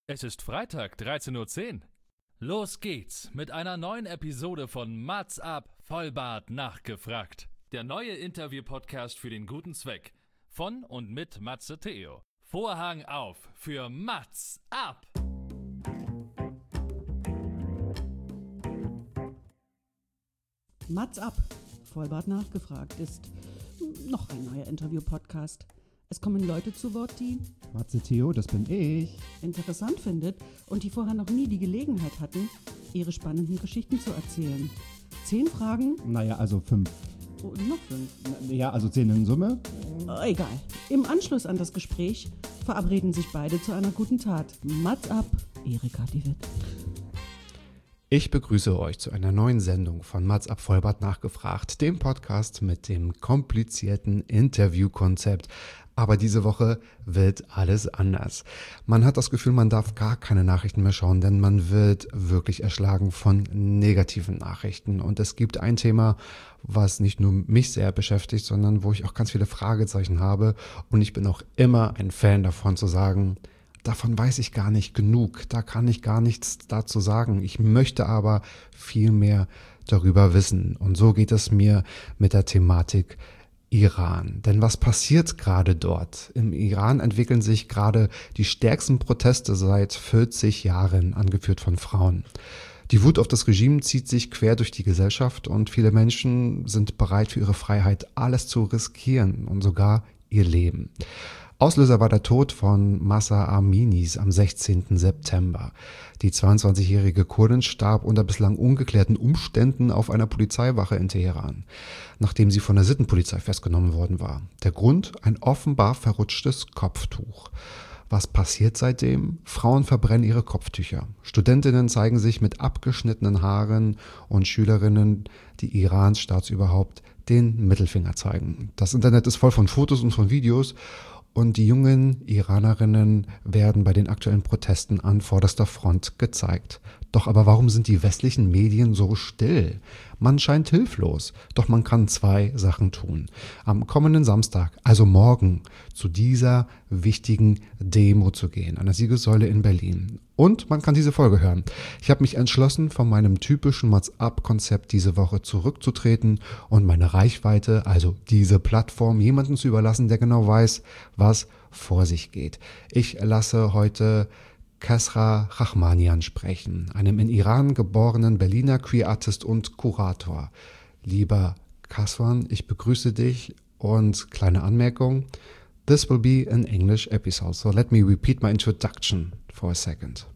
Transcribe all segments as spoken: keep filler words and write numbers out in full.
Es ist Freitag, dreizehn Uhr zehn. Los geht's mit einer neuen Episode von Mats ab, Vollbart nachgefragt. Der neue Interview-Podcast für den guten Zweck. Von und mit Matze Theo. Vorhang auf für Mats ab! Mats ab, Vollbart nachgefragt ist noch ein neuer Interview-Podcast. Es kommen Leute zu Wort, die Matze Theo, das bin ich. interessant findet und die vorher noch nie die Gelegenheit hatten, ihre spannenden Geschichten zu erzählen. Zehn Fragen? Naja, also fünf. Oh, noch fünf. Na, ja, also zehn in Summe. Oh, egal. Im Anschluss an das Gespräch verabreden sich beide zu einer guten Tat. Mats ab, Erika die Witt. Ich begrüße euch zu einer neuen Sendung von Mats ab, Vollbart nachgefragt, dem Podcast mit dem komplizierten Interviewkonzept. Aber diese Woche wird alles anders. Man hat das Gefühl, man darf gar keine Nachrichten mehr schauen, denn man wird wirklich erschlagen von negativen Nachrichten. Und es gibt ein Thema, was nicht nur mich sehr beschäftigt, sondern wo ich auch ganz viele Fragezeichen habe. Und ich bin auch immer ein Fan davon zu sagen, davon weiß ich gar nicht genug, da kann ich gar nichts dazu sagen. Ich möchte aber viel mehr darüber wissen. Und so geht es mir mit der Thematik Iran. Denn was passiert gerade dort? Im Iran entwickeln sich gerade die stärksten Proteste seit vierzig Jahren, angeführt von Frauen. Die Wut auf das Regime zieht sich quer durch die Gesellschaft und viele Menschen sind bereit, für ihre Freiheit alles zu riskieren und sogar ihr Leben. Auslöser war der Tod von Mahsa Aminis am sechzehnten September. Die zweiundzwanzigjährige Kurdin starb unter bislang ungeklärten Umständen auf einer Polizeiwache in Teheran, nachdem sie von der Sittenpolizei festgenommen worden war. Der Grund? Ein offenbar verrutschtes Kopftuch. Was passiert seitdem? Frauen verbrennen ihre Kopftücher. Studentinnen zeigen sich mit abgeschnittenen Haaren und Schülerinnen, die Irans Staatsoberhaupt den Mittelfinger zeigen. Das Internet ist voll von Fotos und von Videos. Und die jungen Iranerinnen werden bei den aktuellen Protesten an vorderster Front gezeigt. Doch aber warum sind die westlichen Medien so still? Man scheint hilflos, doch man kann zwei Sachen tun. Am kommenden Samstag, also morgen, zu dieser wichtigen Demo zu gehen, an der Siegessäule in Berlin. Und man kann diese Folge hören. Ich habe mich entschlossen, von meinem typischen Mats-ab-Konzept diese Woche zurückzutreten und meine Reichweite, also diese Plattform, jemandem zu überlassen, der genau weiß, was vor sich geht. Ich lasse heute Kesra Rachmanian sprechen, einem in Iran geborenen Berliner Queer-Artist und Kurator. Lieber Kaswan, ich begrüße dich und kleine Anmerkung, this will be an English episode, so let me repeat my introduction for a second.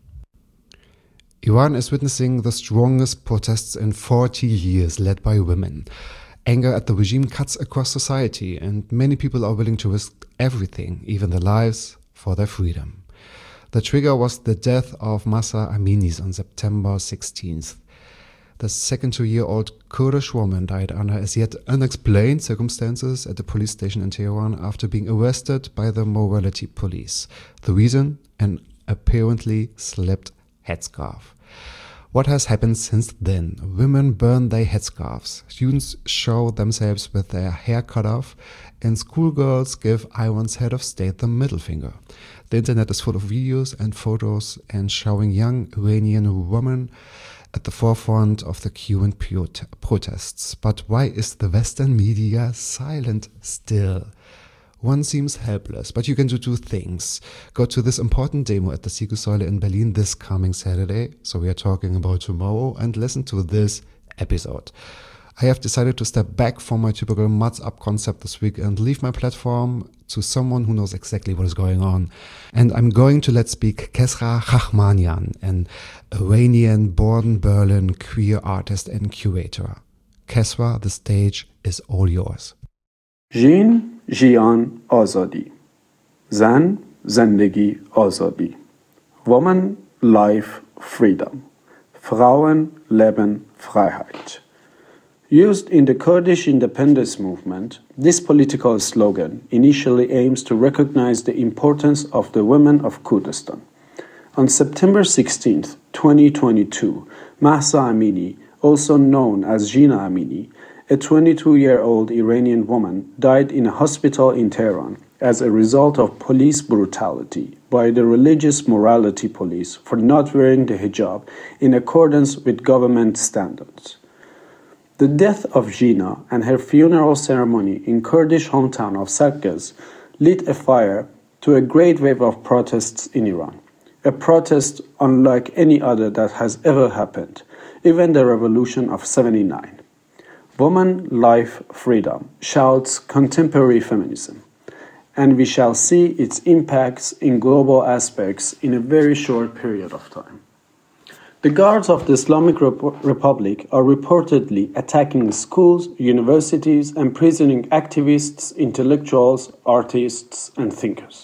Iran is witnessing the strongest protests in forty years led by women. Anger at the regime cuts across society and many people are willing to risk everything, even their lives, for their freedom. The trigger was the death of Mahsa Aminis on September sixteenth. The seventy-two-year-old Kurdish woman died under as yet unexplained circumstances at the police station in Tehran after being arrested by the morality police. The reason? An apparently slipped headscarf. What has happened since then? Women burn their headscarves. Students show themselves with their hair cut off, and schoolgirls give Iran's head of state the middle finger. The internet is full of videos and photos and showing young Iranian women at the forefront of the Q and protests. But why is the Western media silent still? One seems helpless, but you can do two things. Go to this important demo at the Siegessäule in Berlin this coming Saturday, so we are talking about tomorrow, and listen to this episode. I have decided to step back from my typical Mats up concept this week and leave my platform to someone who knows exactly what is going on. And I'm going to let speak Kesra Rachmanian, an Iranian-born Berlin queer artist and curator. Kesra, the stage is all yours. Jin, Jian, Azadi. Zan, Zendegi, Azadi. Woman, Life, Freedom. Frauen, Leben, Freiheit. Used in the Kurdish independence movement, this political slogan initially aims to recognize the importance of the women of Kurdistan. On September sixteenth, twenty twenty-two, Mahsa Amini, also known as Jina Amini, a twenty-two-year-old Iranian woman died in a hospital in Tehran as a result of police brutality by the religious morality police for not wearing the hijab in accordance with government standards. The death of Gina and her funeral ceremony in Kurdish hometown of Saqqez lit a fire to a great wave of protests in Iran, a protest unlike any other that has ever happened, even the revolution of seventy-nine. Woman, life, freedom shouts contemporary feminism, and we shall see its impacts in global aspects in a very short period of time. The guards of the Islamic Rep- Republic are reportedly attacking schools, universities, and imprisoning activists, intellectuals, artists, and thinkers.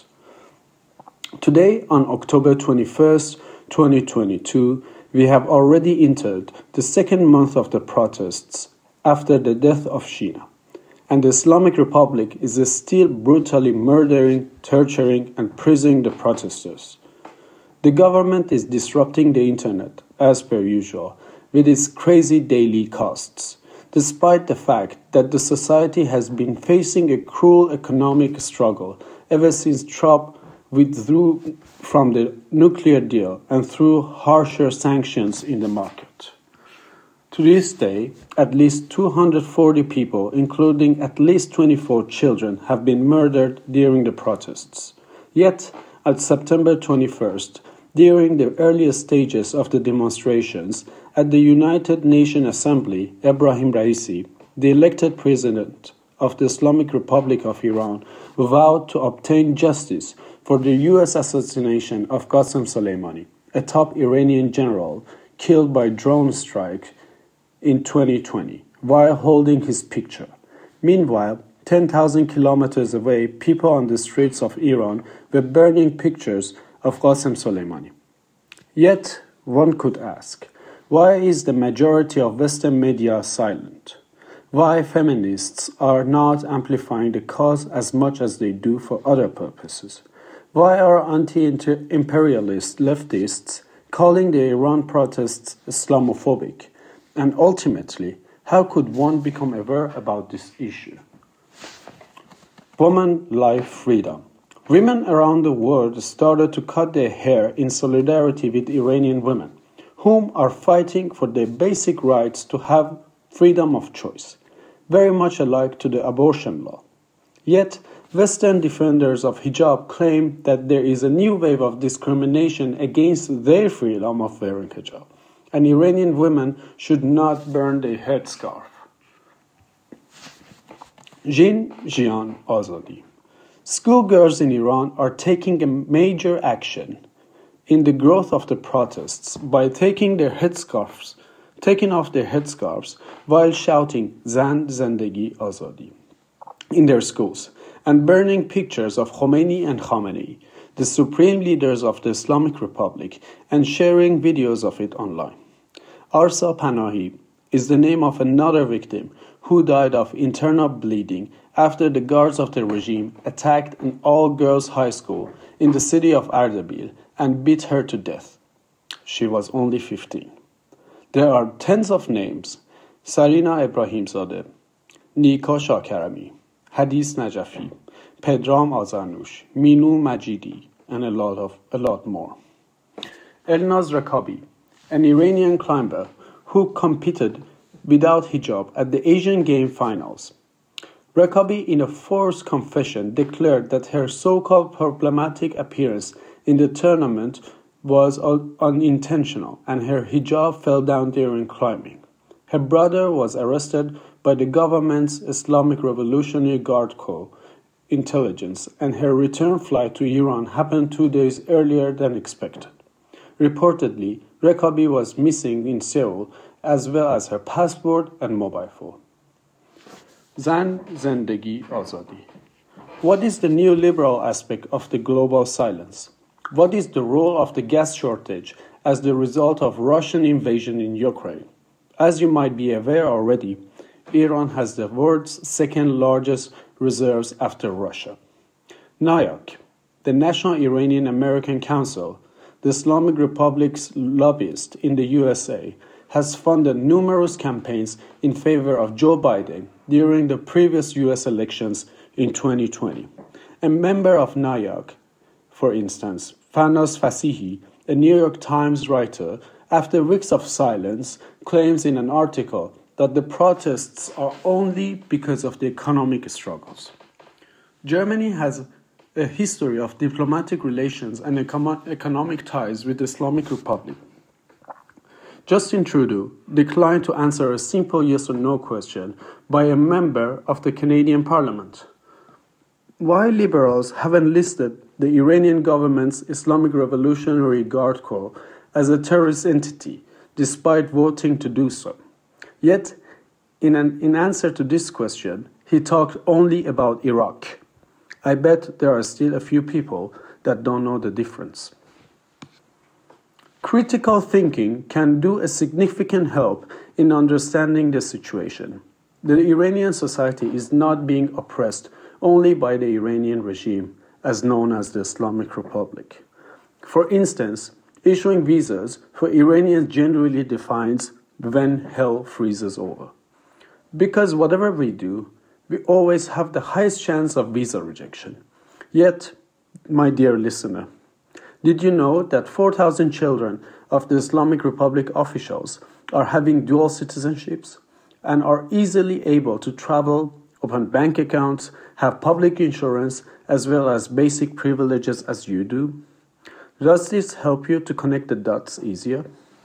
Today, on October twenty-first, twenty twenty-two, we have already entered the second month of the protests after the death of Gina, and the Islamic Republic is still brutally murdering, torturing, and imprisoning the protesters. The government is disrupting the internet, as per usual, with its crazy daily costs, despite the fact that the society has been facing a cruel economic struggle ever since Trump withdrew from the nuclear deal and threw harsher sanctions in the market. To this day, at least two hundred forty people, including at least twenty-four children, have been murdered during the protests. Yet, on September twenty-first, during the earliest stages of the demonstrations, at the United Nations Assembly, Ebrahim Raisi, the elected president of the Islamic Republic of Iran, vowed to obtain justice for the U S assassination of Qasem Soleimani, a top Iranian general killed by drone strike in twenty twenty, while holding his picture. Meanwhile, ten thousand kilometers away, people on the streets of Iran were burning pictures of Qasem Soleimani. Yet, one could ask, why is the majority of Western media silent? Why feminists are not amplifying the cause as much as they do for other purposes? Why are anti-imperialist leftists calling the Iran protests Islamophobic? And ultimately, how could one become aware about this issue? Woman, life, freedom. Women around the world started to cut their hair in solidarity with Iranian women, whom are fighting for their basic rights to have freedom of choice, very much alike to the abortion law. Yet, Western defenders of hijab claim that there is a new wave of discrimination against their freedom of wearing hijab, and Iranian women should not burn their headscarf. Jin, Jian, Azadi. Schoolgirls in Iran are taking a major action in the growth of the protests by taking their headscarves, taking off their headscarves while shouting Zan, Zendegi, Azadi in their schools, and burning pictures of Khomeini and Khamenei, the supreme leaders of the Islamic Republic, and sharing videos of it online. Arsa Panahi is the name of another victim who died of internal bleeding after the guards of the regime attacked an all-girls high school in the city of Ardabil and beat her to death. She was only fifteen. There are tens of names: Sarina Ebrahimzadeh, Nika Shakarami, Hadis Najafi, Pedram Azarnush, Minu Majidi, and a lot of a lot more. Elnaz Rakabi, an Iranian climber who competed without hijab at the Asian Games finals. Rakabi, in a forced confession, declared that her so-called problematic appearance in the tournament was unintentional and her hijab fell down during climbing. Her brother was arrested by the government's Islamic Revolutionary Guard Corps intelligence, and her return flight to Iran happened two days earlier than expected. Reportedly, Rakabi was missing in Seoul, as well as her passport and mobile phone. Zan, Zendegi, Azadi. What is the neoliberal aspect of the global silence? What is the role of the gas shortage as the result of Russian invasion in Ukraine? As you might be aware already, Iran has the world's second largest reserves after Russia. NIAC, the National Iranian American Council, the Islamic Republic's lobbyist in the U S A, has funded numerous campaigns in favor of Joe Biden during the previous U S elections in twenty twenty. A member of N A Y A C, for instance, Fanos Fasihi, a New York Times writer, after weeks of silence, claims in an article that the protests are only because of the economic struggles. Germany has a history of diplomatic relations and econo- economic ties with the Islamic Republic. Justin Trudeau declined to answer a simple yes or no question by a member of the Canadian Parliament. Why liberals haven't listed the Iranian government's Islamic Revolutionary Guard Corps as a terrorist entity, despite voting to do so? Yet, in, an, in answer to this question, he talked only about Iraq. I bet there are still a few people that don't know the difference. Critical thinking can do a significant help in understanding the situation. The Iranian society is not being oppressed only by the Iranian regime, as known as the Islamic Republic. For instance, issuing visas for Iranians generally defines when hell freezes over. Because whatever we do, we always have the highest chance of visa rejection. Yet, my dear listener, did you know that four thousand children of the Islamic Republic officials are having dual citizenships and are easily able to travel, open bank accounts, have public insurance, as well as basic privileges as you do? Does this help you to connect the dots easier?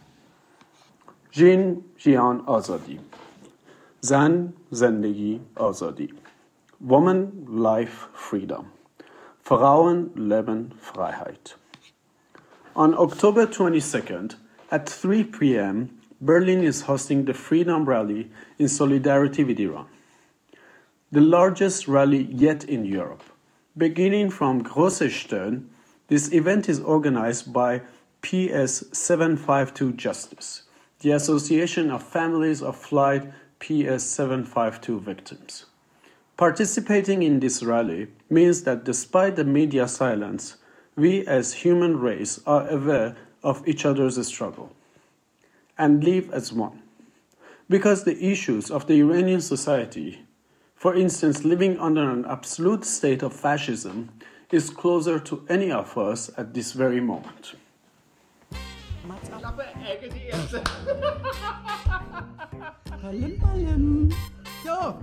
Jin Jian Azadi. Zan, Zendegi, Azadi. Woman, Life, Freedom. Frauen, Leben, Freiheit. On October twenty-second, at three p.m., Berlin is hosting the Freedom Rally in solidarity with Iran, the largest rally yet in Europe. Beginning from Große Stern, this event is organized by P S seven fifty-two Justice, the Association of Families of Flight P S seven fifty-two victims. Participating in this rally means that despite the media silence, we as human race are aware of each other's struggle and live as one. Because the issues of the Iranian society, for instance living under an absolute state of fascism, is closer to any of us at this very moment. Ballim, ballim. Jo!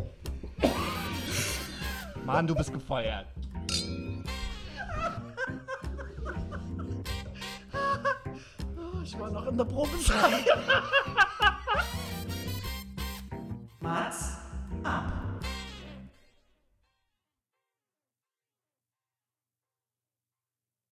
Mann, du bist gefeuert. Oh, ich war noch in der Probezeit.